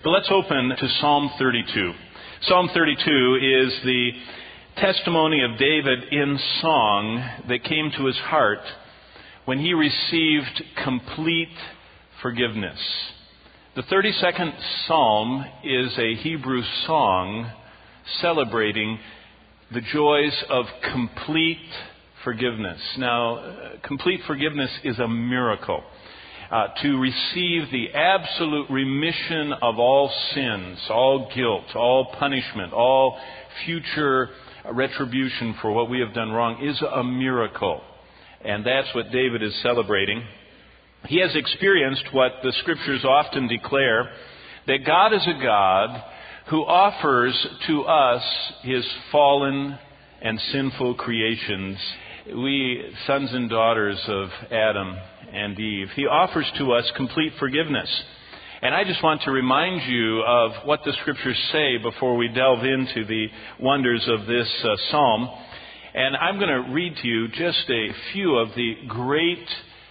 But let's open to Psalm 32. Psalm 32 is the testimony of David in song that came to his heart when he received complete forgiveness. The 32nd Psalm is a Hebrew song celebrating the joys of complete forgiveness. Now, complete forgiveness is a miracle. To receive the absolute remission of all sins, all guilt, all punishment, all future retribution for what we have done wrong is a miracle. And that's what David is celebrating. He has experienced what the Scriptures often declare, that God is a God who offers to us His fallen and sinful creations. We, sons and daughters of Adam and Eve, He offers to us complete forgiveness. And I just want to remind you of what the Scriptures say before we delve into the wonders of this psalm. And I'm going to read to you just a few of the great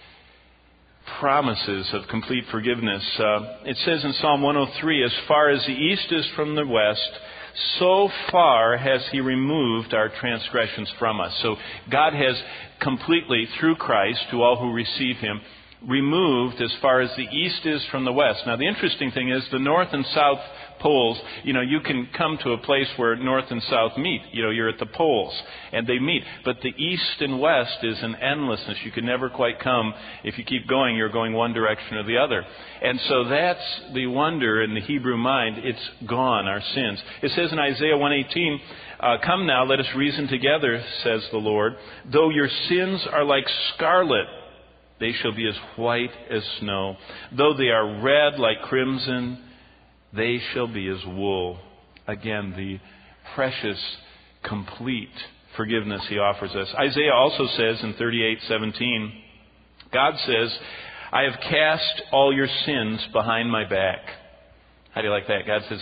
promises of complete forgiveness. It says in Psalm 103, as far as the east is from the west, so far has He removed our transgressions from us. So God has completely, through Christ, to all who receive Him, removed as far as the east is from the west. Now the interesting thing is the north and south poles, you can come to a place where north and south meet. You're at the poles and they meet. But the east and west is an endlessness. You can never quite come. If you keep going, you're going one direction or the other. And so that's the wonder in the Hebrew mind. It's gone, our sins. It says in Isaiah 1:18, come now, let us reason together, says the Lord. Though your sins are like scarlet, they shall be as white as snow. Though they are red like crimson, they shall be as wool. Again, the precious, complete forgiveness He offers us. Isaiah also says in 38:17, God says, I have cast all your sins behind my back. How do you like that? God says,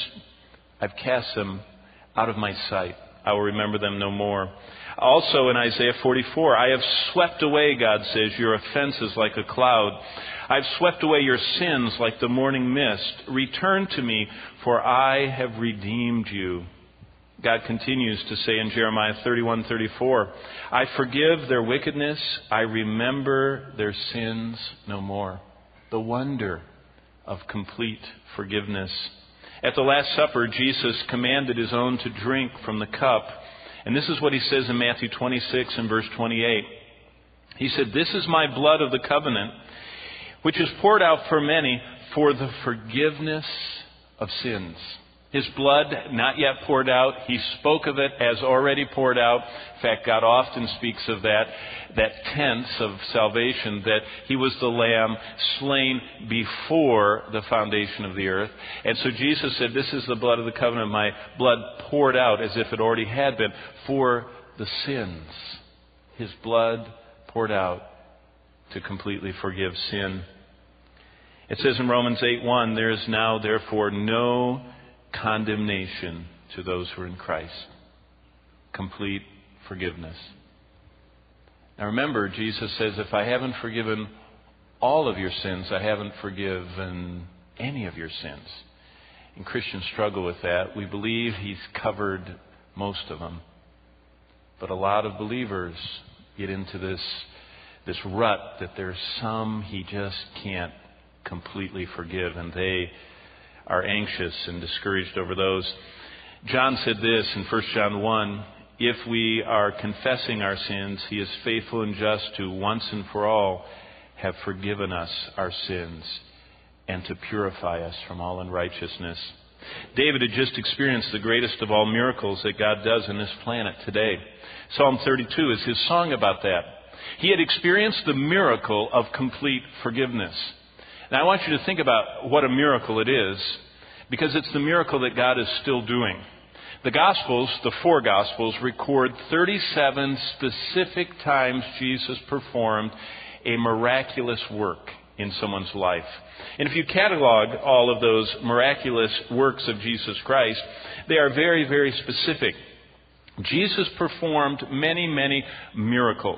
I've cast them out of my sight. I will remember them no more. Also in Isaiah 44, I have swept away, God says, your offenses like a cloud. I've swept away your sins like the morning mist. Return to me, for I have redeemed you. God continues to say in Jeremiah 31:34, I forgive their wickedness. I remember their sins no more. The wonder of complete forgiveness. At the Last Supper, Jesus commanded His own to drink from the cup. And this is what He says in Matthew 26 and verse 28. He said, this is my blood of the covenant, which is poured out for many for the forgiveness of sins. His blood, not yet poured out. He spoke of it as already poured out. In fact, God often speaks of that tense of salvation, that He was the Lamb slain before the foundation of the earth. And so Jesus said, this is the blood of the covenant, my blood poured out as if it already had been for the sins. His blood poured out to completely forgive sin. It says in Romans 8:1, there is now therefore no condemnation to those who are in Christ. Complete forgiveness. Now remember, Jesus says, if I haven't forgiven all of your sins, I haven't forgiven any of your sins. And Christians struggle with that. We believe He's covered most of them. But a lot of believers get into this rut that there's some He just can't completely forgive, and they are anxious and discouraged over those. John said this in 1 John 1, if we are confessing our sins, He is faithful and just to once and for all have forgiven us our sins and to purify us from all unrighteousness. David had just experienced the greatest of all miracles that God does on this planet today. Psalm 32 is his song about that. He had experienced the miracle of complete forgiveness. Now I want you to think about what a miracle it is, because it's the miracle that God is still doing. The Gospels, the four Gospels, record 37 specific times Jesus performed a miraculous work in someone's life. And if you catalog all of those miraculous works of Jesus Christ, they are very, very specific. Jesus performed many, many miracles.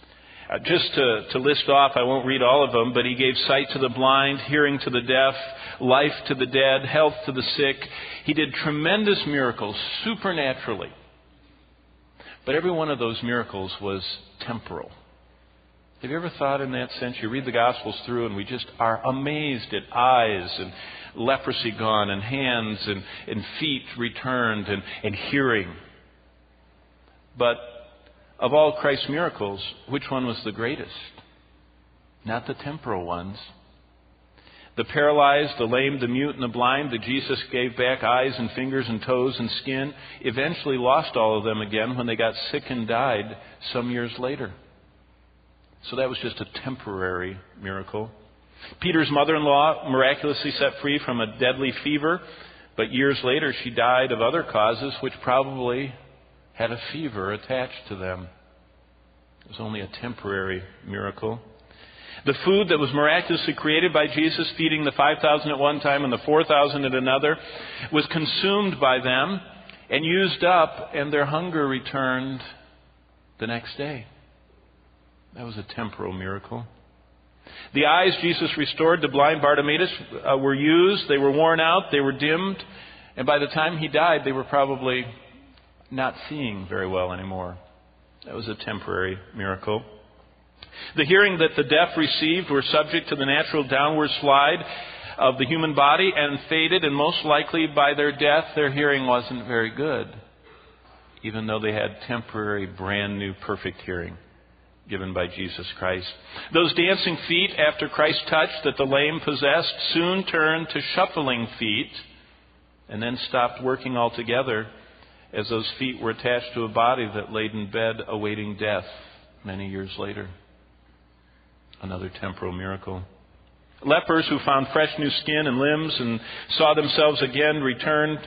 Just to list off, I won't read all of them, but He gave sight to the blind, hearing to the deaf, life to the dead, health to the sick. He did tremendous miracles supernaturally. But every one of those miracles was temporal. Have you ever thought in that sense? You read the Gospels through and we just are amazed at eyes and leprosy gone and hands and feet returned and hearing. But of all Christ's miracles, which one was the greatest? Not the temporal ones. The paralyzed, the lame, the mute, and the blind that Jesus gave back eyes and fingers and toes and skin eventually lost all of them again when they got sick and died some years later. So that was just a temporary miracle. Peter's mother-in-law miraculously set free from a deadly fever, but years later she died of other causes which probably had a fever attached to them. It was only a temporary miracle. The food that was miraculously created by Jesus, feeding the 5,000 at one time and the 4,000 at another, was consumed by them and used up, and their hunger returned the next day. That was a temporal miracle. The eyes Jesus restored to blind Bartimaeus were used, they were worn out, they were dimmed, and by the time he died, they were probably not seeing very well anymore. That was a temporary miracle. The hearing that the deaf received were subject to the natural downward slide of the human body and faded, and most likely by their death, their hearing wasn't very good, even though they had temporary, brand new, perfect hearing given by Jesus Christ. Those dancing feet, after Christ's touch that the lame possessed, soon turned to shuffling feet and then stopped working altogether as those feet were attached to a body that laid in bed awaiting death many years later. Another temporal miracle. Lepers who found fresh new skin and limbs and saw themselves again returned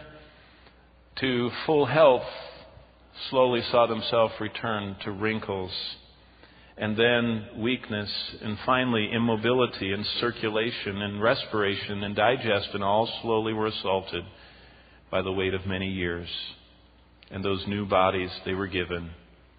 to full health slowly saw themselves return to wrinkles, and then weakness, and finally immobility and circulation and respiration and digestion all slowly were assaulted by the weight of many years. And those new bodies they were given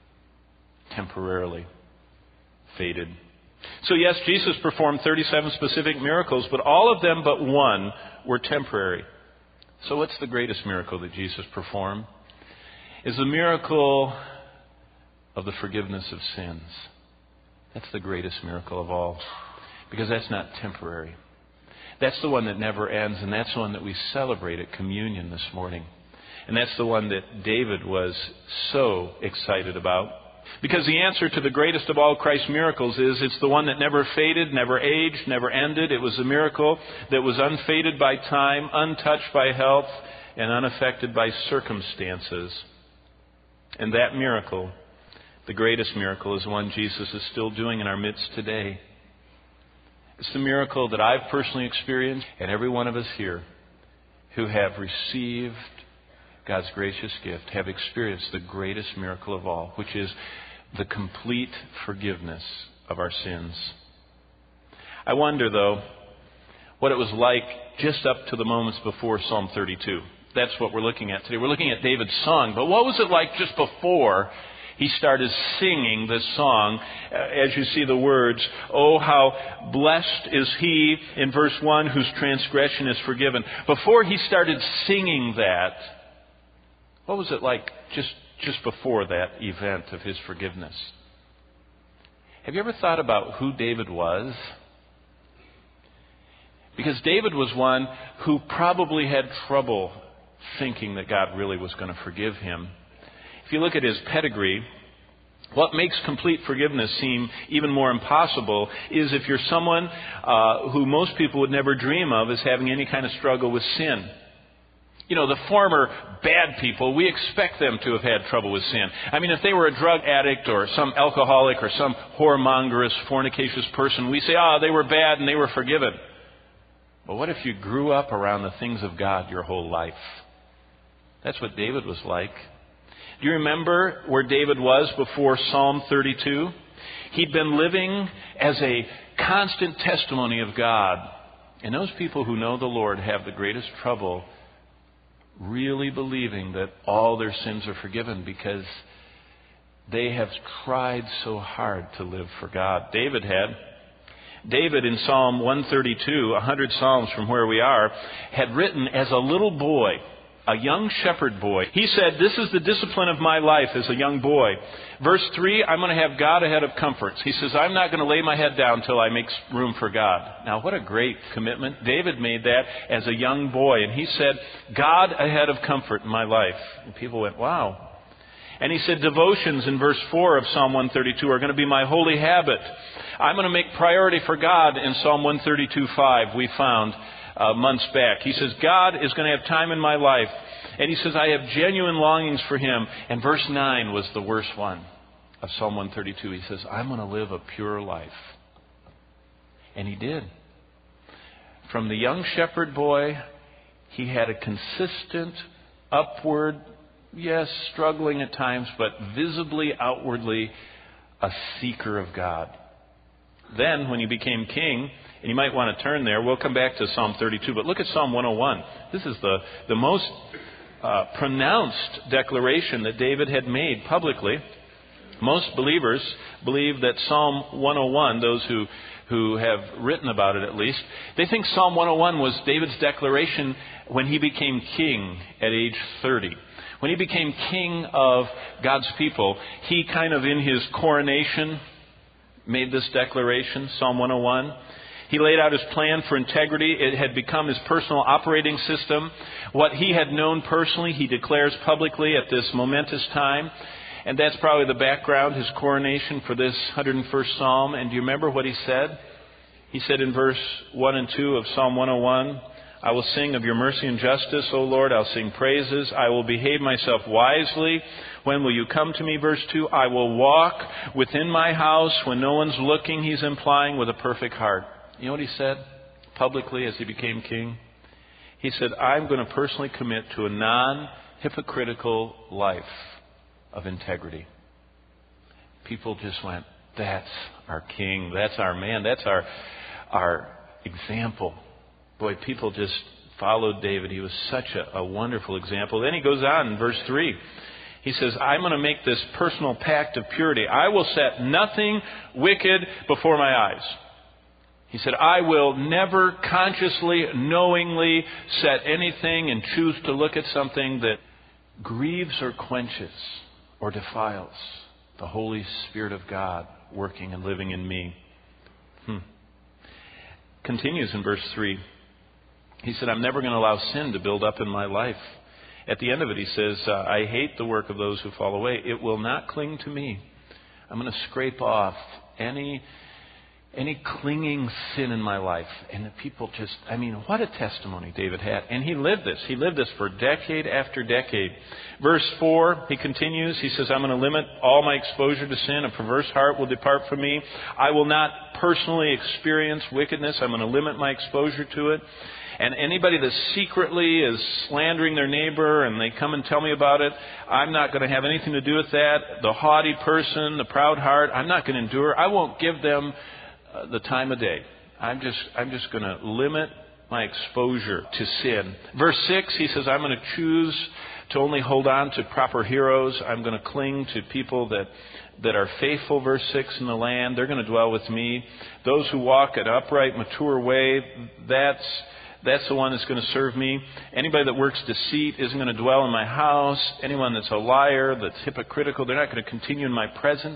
temporarily faded. So yes, Jesus performed 37 specific miracles, but all of them but one were temporary. So what's the greatest miracle that Jesus performed? Is the miracle of the forgiveness of sins. That's the greatest miracle of all, because that's not temporary. That's the one that never ends, and that's the one that we celebrate at communion this morning. And that's the one that David was so excited about. Because the answer to the greatest of all Christ's miracles is it's the one that never faded, never aged, never ended. It was a miracle that was unfaded by time, untouched by health, and unaffected by circumstances. And that miracle, the greatest miracle, is one Jesus is still doing in our midst today. It's the miracle that I've personally experienced, and every one of us here who have received God's gracious gift have experienced the greatest miracle of all, which is the complete forgiveness of our sins. I wonder, though, what it was like just up to the moments before Psalm 32. That's what we're looking at today. We're looking at David's song, but what was it like just before he started singing this song? As you see the words, "Oh, how blessed is he," in verse 1, "whose transgression is forgiven." Before he started singing that, what was it like just before that event of his forgiveness? Have you ever thought about who David was? Because David was one who probably had trouble thinking that God really was going to forgive him. If you look at his pedigree, what makes complete forgiveness seem even more impossible is if you're someone who most people would never dream of as having any kind of struggle with sin. You know, the former bad people, we expect them to have had trouble with sin. I mean, if they were a drug addict or some alcoholic or some whoremongerous, fornicacious person, we say, they were bad and they were forgiven. But what if you grew up around the things of God your whole life? That's what David was like. Do you remember where David was before Psalm 32? He'd been living as a constant testimony of God. And those people who know the Lord have the greatest trouble really believing that all their sins are forgiven because they have tried so hard to live for God. David had. David in Psalm 132, 100 Psalms from where we are, had written as a little boy, a young shepherd boy. He said, this is the discipline of my life as a young boy. Verse 3, I'm going to have God ahead of comforts. He says, I'm not going to lay my head down till I make room for God. Now, what a great commitment. David made that as a young boy. And he said, God ahead of comfort in my life. And people went, wow. And he said, devotions in verse 4 of Psalm 132 are going to be my holy habit. I'm going to make priority for God in Psalm 132:5 we found months back. He says, God is going to have time in my life. And he says, I have genuine longings for Him. And verse 9 was the worst one of Psalm 132. He says, I'm going to live a pure life. And he did. From the young shepherd boy, he had a consistent, upward, yes, struggling at times, but visibly, outwardly, a seeker of God. Then, when he became king, and you might want to turn there. We'll come back to Psalm 32. But look at Psalm 101. This is the most pronounced declaration that David had made publicly. Most believers believe that Psalm 101, those who have written about it at least, they think Psalm 101 was David's declaration when he became king at age 30. When he became king of God's people, he kind of in his coronation made this declaration, Psalm 101. He laid out his plan for integrity. It had become his personal operating system. What he had known personally, he declares publicly at this momentous time. And that's probably the background, his coronation for this 101st Psalm. And do you remember what he said? He said in verse 1 and 2 of Psalm 101, I will sing of your mercy and justice, O Lord. I'll sing praises. I will behave myself wisely. When will you come to me? Verse 2, I will walk within my house when no one's looking, he's implying, with a perfect heart. You know what he said publicly as he became king? He said, I'm going to personally commit to a non-hypocritical life of integrity. People just went, that's our king, that's our man, that's our example. Boy, people just followed David. He was such a wonderful example. Then he goes on in verse 3. He says, I'm going to make this personal pact of purity. I will set nothing wicked before my eyes. He said, I will never consciously, knowingly set anything and choose to look at something that grieves or quenches or defiles the Holy Spirit of God working and living in me. Continues in verse 3. He said, I'm never going to allow sin to build up in my life. At the end of it, he says, I hate the work of those who fall away. It will not cling to me. I'm going to scrape off any clinging sin in my life. And the people just, what a testimony David had. And he lived this. He lived this for decade after decade. Verse 4, he continues. He says, I'm going to limit all my exposure to sin. A perverse heart will depart from me. I will not personally experience wickedness. I'm going to limit my exposure to it. And anybody that secretly is slandering their neighbor and they come and tell me about it, I'm not going to have anything to do with that. The haughty person, the proud heart, I'm not going to endure. I won't give them the time of day. I'm just going to limit my exposure to sin. Verse 6, he says, I'm going to choose to only hold on to proper heroes. I'm going to cling to people that are faithful, verse 6, in the land. They're going to dwell with me. Those who walk an upright, mature way, that's the one that's going to serve me. Anybody that works deceit isn't going to dwell in my house. Anyone that's a liar, that's hypocritical, they're not going to continue in my presence.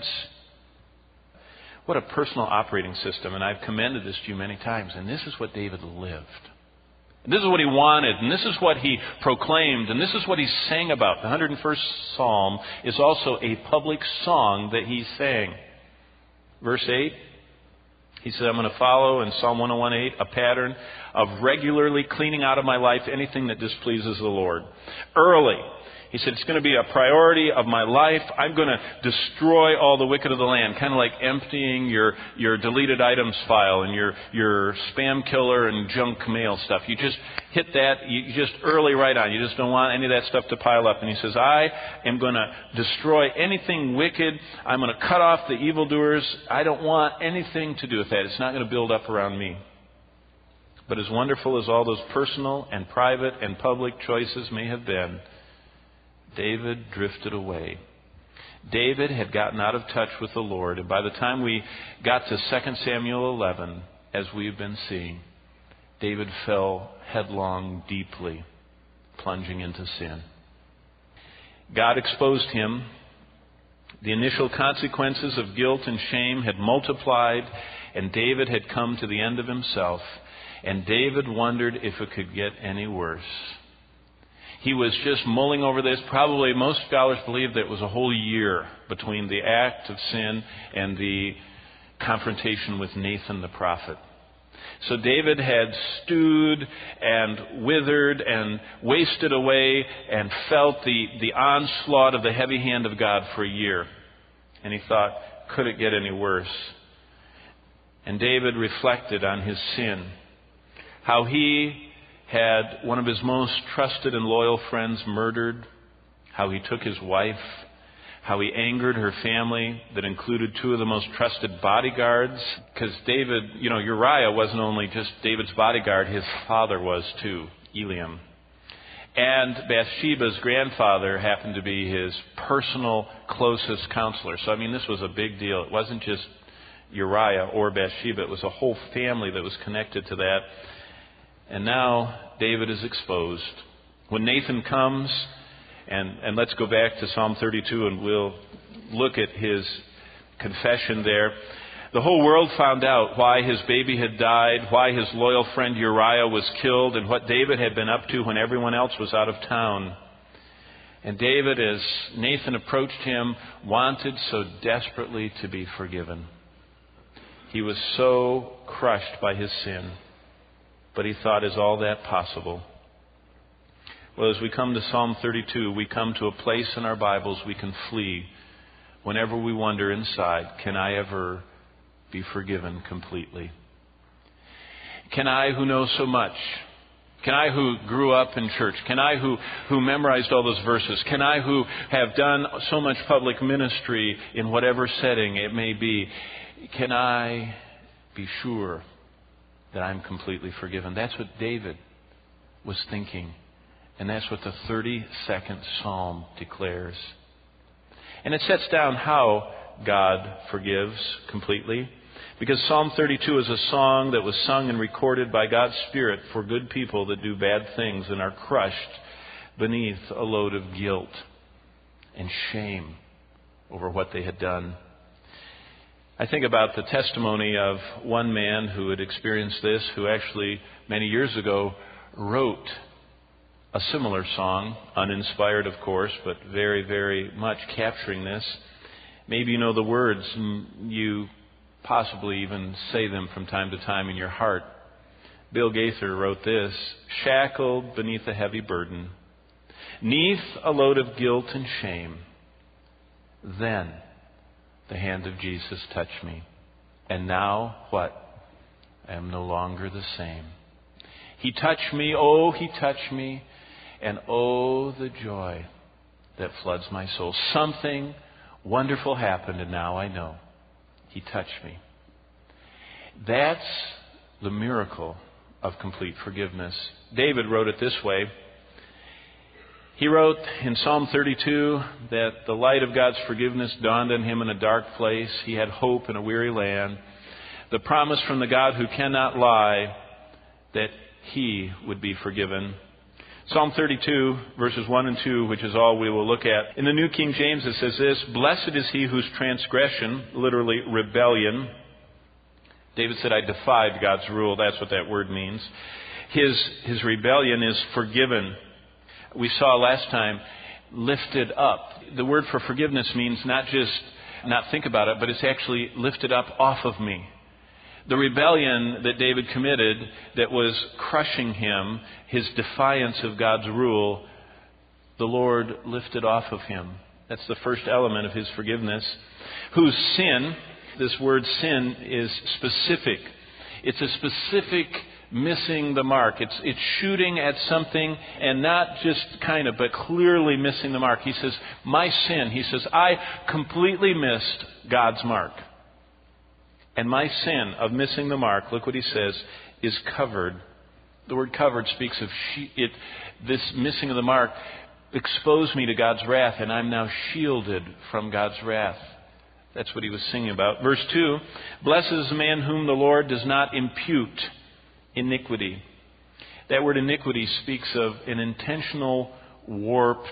What a personal operating system. And I've commended this to you many times. And this is what David lived. And this is what he wanted. And this is what he proclaimed. And this is what he sang about. The 101st Psalm is also a public song that he sang. Verse 8. He said, I'm going to follow in Psalm 101:8 a pattern of regularly cleaning out of my life anything that displeases the Lord. Early. He said, it's going to be a priority of my life. I'm going to destroy all the wicked of the land. Kind of like emptying your deleted items file and your spam killer and junk mail stuff. You just hit that. You just early right on. You just don't want any of that stuff to pile up. And he says, I am going to destroy anything wicked. I'm going to cut off the evildoers. I don't want anything to do with that. It's not going to build up around me. But as wonderful as all those personal and private and public choices may have been, David drifted away. David had gotten out of touch with the Lord. And by the time we got to 2 Samuel 11, as we've been seeing, David fell headlong deeply, plunging into sin. God exposed him. The initial consequences of guilt and shame had multiplied, and David had come to the end of himself. And David wondered if it could get any worse. He was just mulling over this. Probably most scholars believe that it was a whole year between the act of sin and the confrontation with Nathan the prophet. So David had stewed and withered and wasted away and felt the onslaught of the heavy hand of God for a year. And he thought, could it get any worse? And David reflected on his sin, how he had one of his most trusted and loyal friends murdered, how he took his wife, how he angered her family that included two of the most trusted bodyguards. Because David, Uriah wasn't only just David's bodyguard, his father was too, Eliam. And Bathsheba's grandfather happened to be his personal closest counselor. So, this was a big deal. It wasn't just Uriah or Bathsheba. It was a whole family that was connected to that. And now David is exposed. When Nathan comes, and let's go back to Psalm 32 and we'll look at his confession there. The whole world found out why his baby had died, why his loyal friend Uriah was killed, and what David had been up to when everyone else was out of town. And David, as Nathan approached him, wanted so desperately to be forgiven. He was so crushed by his sin. But he thought, is all that possible? Well, as we come to Psalm 32, we come to a place in our Bibles we can flee whenever we wonder inside, can I ever be forgiven completely? Can I, who know so much? Can I, who grew up in church? Can I, who memorized all those verses? Can I, who have done so much public ministry in whatever setting it may be, can I be sure that I'm completely forgiven? That's what David was thinking. And that's what the 32nd Psalm declares. And it sets down how God forgives completely. Because Psalm 32 is a song that was sung and recorded by God's Spirit for good people that do bad things and are crushed beneath a load of guilt and shame over what they had done. I think about the testimony of one man who had experienced this, who actually many years ago wrote a similar song, uninspired of course, but very, very much capturing this. Maybe you know the words, and you possibly even say them from time to time in your heart. Bill Gaither wrote this: shackled beneath a heavy burden, 'neath a load of guilt and shame, then the hand of Jesus touched me. And now, what? I am no longer the same. He touched me, oh, he touched me, and oh, the joy that floods my soul. Something wonderful happened, and now I know. He touched me. That's the miracle of complete forgiveness. David wrote it this way. He wrote in Psalm 32 that the light of God's forgiveness dawned on him in a dark place. He had hope in a weary land. The promise from the God who cannot lie that he would be forgiven. Psalm 32, verses 1 and 2, which is all we will look at. In the New King James it says this: blessed is he whose transgression, literally rebellion. David said, I defied God's rule. That's what that word means. His rebellion is forgiven. We saw last time, lifted up. The word for forgiveness means not just not think about it, but it's actually lifted up off of me. The rebellion that David committed that was crushing him, his defiance of God's rule, the Lord lifted off of him. That's the first element of his forgiveness. Whose sin, this word sin is specific. It's a specific missing the mark. It's shooting at something and not just kind of, but clearly missing the mark. He says, my sin, he says, I completely missed God's mark. And my sin of missing the mark, look what he says, is covered. The word covered speaks of this missing of the mark exposed me to God's wrath, and I'm now shielded from God's wrath That's what he was singing about. Verse 2, blessed is the man whom the Lord does not impute iniquity. That word iniquity speaks of an intentional, warped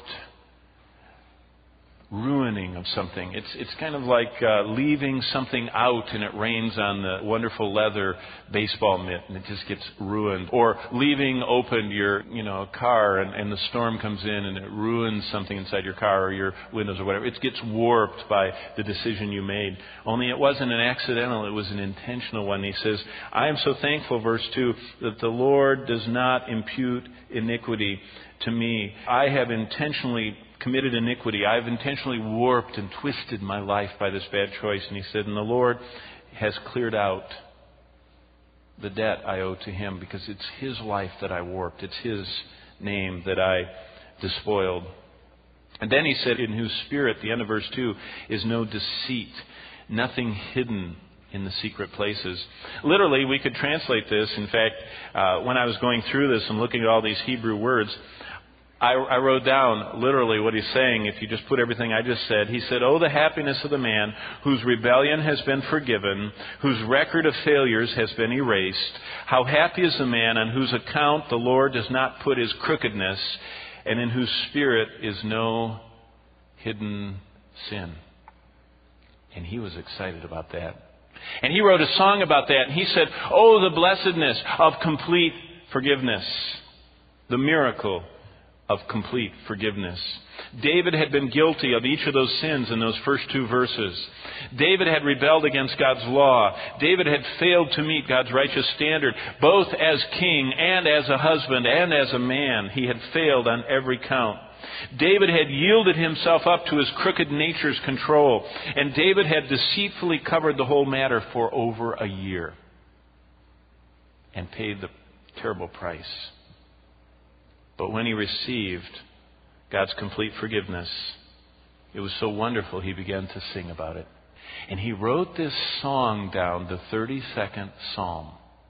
ruining of something. It's kind of like leaving something out and it rains on the wonderful leather baseball mitt and it just gets ruined. Or leaving open your car and the storm comes in and it ruins something inside your car or your windows or whatever. It gets warped by the decision you made. Only it wasn't an accidental, it was an intentional one. He says, I am so thankful, verse 2, that the Lord does not impute iniquity to me. I have intentionally committed iniquity. I've intentionally warped and twisted my life by this bad choice. And he said, and the Lord has cleared out the debt I owe to him because it's his life that I warped. It's his name that I despoiled. And then he said, in whose spirit, the end of verse 2, is no deceit, nothing hidden in the secret places. Literally, we could translate this. In fact, when I was going through this and looking at all these Hebrew words, I wrote down literally what he's saying. If you just put everything I just said, he said, oh, the happiness of the man whose rebellion has been forgiven, whose record of failures has been erased. How happy is the man on whose account the Lord does not put his crookedness, and in whose spirit is no hidden sin. And he was excited about that. And he wrote a song about that. And he said, oh, the blessedness of complete forgiveness. The miracle of complete forgiveness. David had been guilty of each of those sins in those first two verses. David had rebelled against God's law. David had failed to meet God's righteous standard, both as king and as a husband and as a man. He had failed on every count. David had yielded himself up to his crooked nature's control, and David had deceitfully covered the whole matter for over a year and paid the terrible price. But when he received God's complete forgiveness, it was so wonderful he began to sing about it. And he wrote this song down, the 32nd Psalm.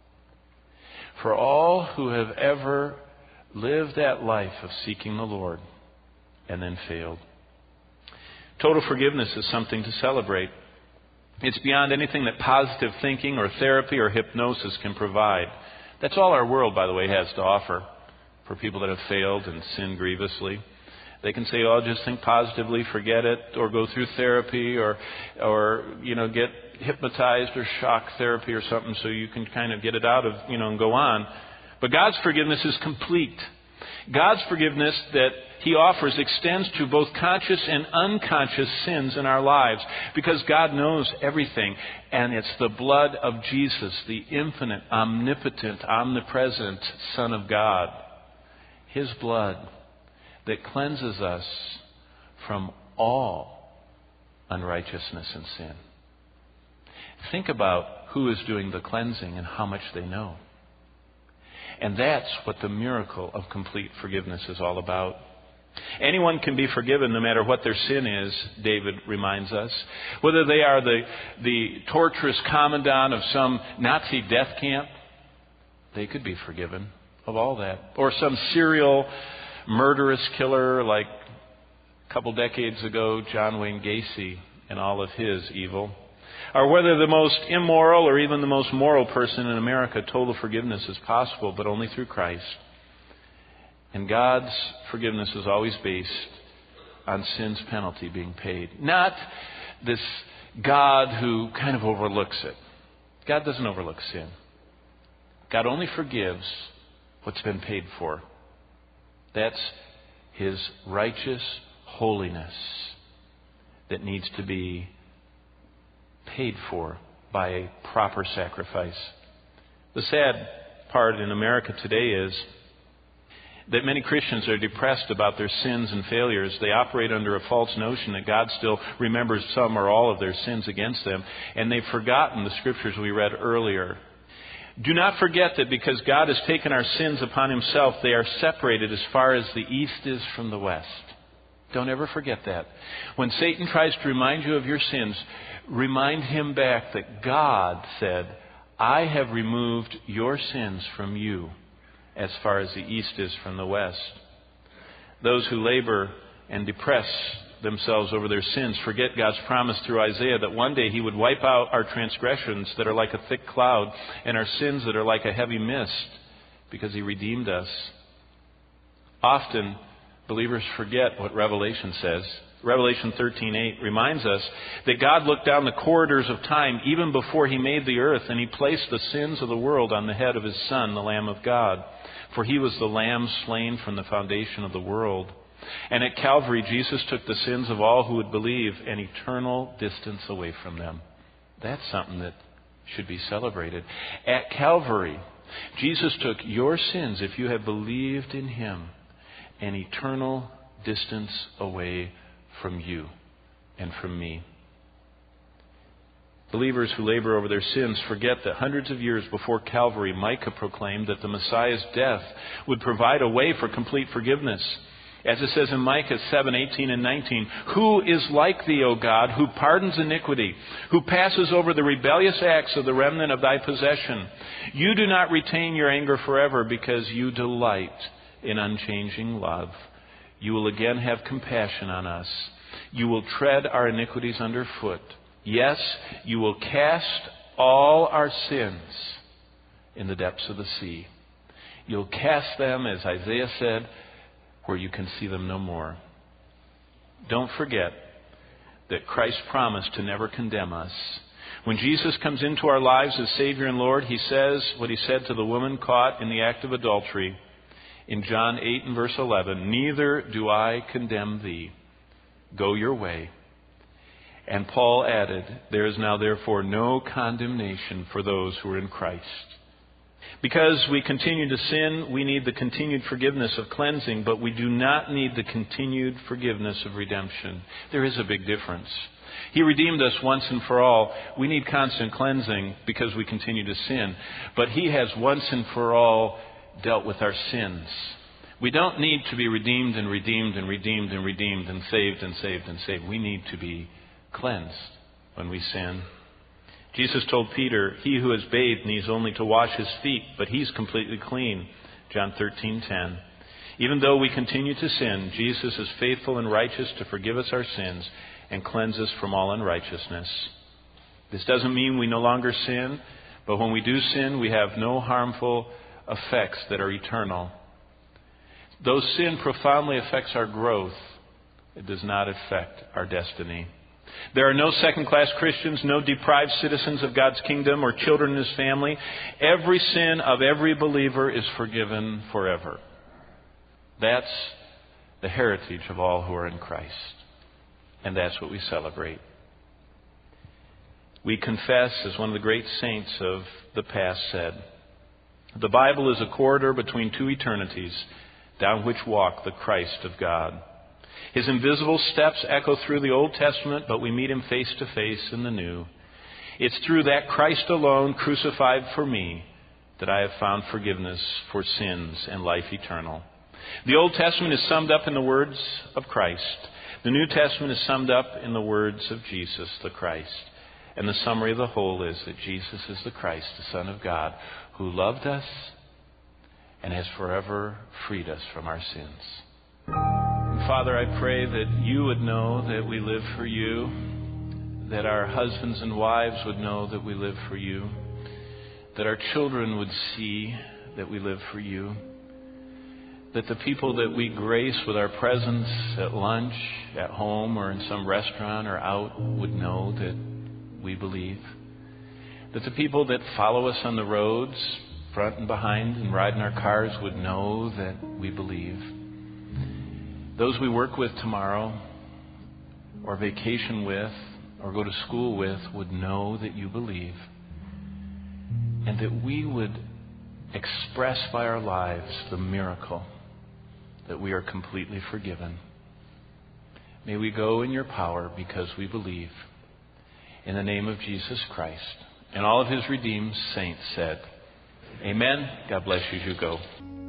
For all who have ever lived that life of seeking the Lord and then failed. Total forgiveness is something to celebrate. It's beyond anything that positive thinking or therapy or hypnosis can provide. That's all our world, by the way, has to offer. For people that have failed and sinned grievously, they can say, "Oh, just think positively, forget it," or go through therapy, or get hypnotized or shock therapy or something, so you can kind of get it out of and go on. But God's forgiveness is complete. God's forgiveness that He offers extends to both conscious and unconscious sins in our lives, because God knows everything, and it's the blood of Jesus, the infinite, omnipotent, omnipresent Son of God. His blood that cleanses us from all unrighteousness and sin. Think about who is doing the cleansing and how much they know. And that's what the miracle of complete forgiveness is all about. Anyone can be forgiven no matter what their sin is, David reminds us. Whether they are the torturous commandant of some Nazi death camp, they could be forgiven of all that. Or some serial murderous killer like a couple decades ago, John Wayne Gacy and all of his evil. Or whether the most immoral or even the most moral person in America, total forgiveness is possible, but only through Christ. And God's forgiveness is always based on sin's penalty being paid. Not this God who kind of overlooks it. God doesn't overlook sin. God only forgives what's been paid for. That's His righteous holiness that needs to be paid for by a proper sacrifice. The sad part in America today is that many Christians are depressed about their sins and failures. They operate under a false notion that God still remembers some or all of their sins against them, and they've forgotten the scriptures we read earlier. Do not forget that because God has taken our sins upon Himself, they are separated as far as the east is from the west. Don't ever forget that. When Satan tries to remind you of your sins, remind him back that God said, I have removed your sins from you as far as the east is from the west. Those who labor and depress themselves over their sins, forget God's promise through Isaiah that one day He would wipe out our transgressions that are like a thick cloud and our sins that are like a heavy mist because He redeemed us. Often, believers forget what Revelation says. Revelation 13:8 reminds us that God looked down the corridors of time even before He made the earth, and He placed the sins of the world on the head of His Son, the Lamb of God. For He was the Lamb slain from the foundation of the world. And at Calvary, Jesus took the sins of all who would believe an eternal distance away from them. That's something that should be celebrated. At Calvary, Jesus took your sins, if you have believed in Him, an eternal distance away from you and from me. Believers who labor over their sins forget that hundreds of years before Calvary, Micah proclaimed that the Messiah's death would provide a way for complete forgiveness. As it says in Micah 7:18 and 19, "Who is like Thee, O God, who pardons iniquity, who passes over the rebellious acts of the remnant of Thy possession? You do not retain your anger forever because You delight in unchanging love. You will again have compassion on us. You will tread our iniquities underfoot. Yes, You will cast all our sins in the depths of the sea. You'll cast them, as Isaiah said, where you can see them no more." Don't forget that Christ promised to never condemn us. When Jesus comes into our lives as Savior and Lord, He says what He said to the woman caught in the act of adultery in John 8 and verse 11, "Neither do I condemn thee. Go your way." And Paul added, "There is now therefore no condemnation for those who are in Christ." Because we continue to sin, we need the continued forgiveness of cleansing, but we do not need the continued forgiveness of redemption. There is a big difference. He redeemed us once and for all. We need constant cleansing because we continue to sin. But He has once and for all dealt with our sins. We don't need to be redeemed and redeemed and redeemed and redeemed and saved and saved and saved. We need to be cleansed when we sin. Jesus told Peter, "He who is bathed needs only to wash his feet, but he's completely clean." John 13:10. Even though we continue to sin, Jesus is faithful and righteous to forgive us our sins and cleanse us from all unrighteousness. This doesn't mean we no longer sin, but when we do sin, we have no harmful effects that are eternal. Though sin profoundly affects our growth, it does not affect our destiny. There are no second-class Christians, no deprived citizens of God's kingdom or children in His family. Every sin of every believer is forgiven forever. That's the heritage of all who are in Christ. And that's what we celebrate. We confess, as one of the great saints of the past said, "The Bible is a corridor between two eternities, down which walk the Christ of God. His invisible steps echo through the Old Testament, but we meet Him face to face in the New. It's through that Christ alone, crucified for me, that I have found forgiveness for sins and life eternal." The Old Testament is summed up in the words of Christ. The New Testament is summed up in the words of Jesus, the Christ. And the summary of the whole is that Jesus is the Christ, the Son of God, who loved us and has forever freed us from our sins. Father, I pray that You would know that we live for You, that our husbands and wives would know that we live for You, that our children would see that we live for You, that the people that we grace with our presence at lunch, at home, or in some restaurant or out would know that we believe, that the people that follow us on the roads, front and behind, and ride in our cars would know that we believe. Those we work with tomorrow, or vacation with, or go to school with, would know that You believe. And that we would express by our lives the miracle that we are completely forgiven. May we go in Your power because we believe. In the name of Jesus Christ. And all of His redeemed saints said, Amen. God bless you as you go.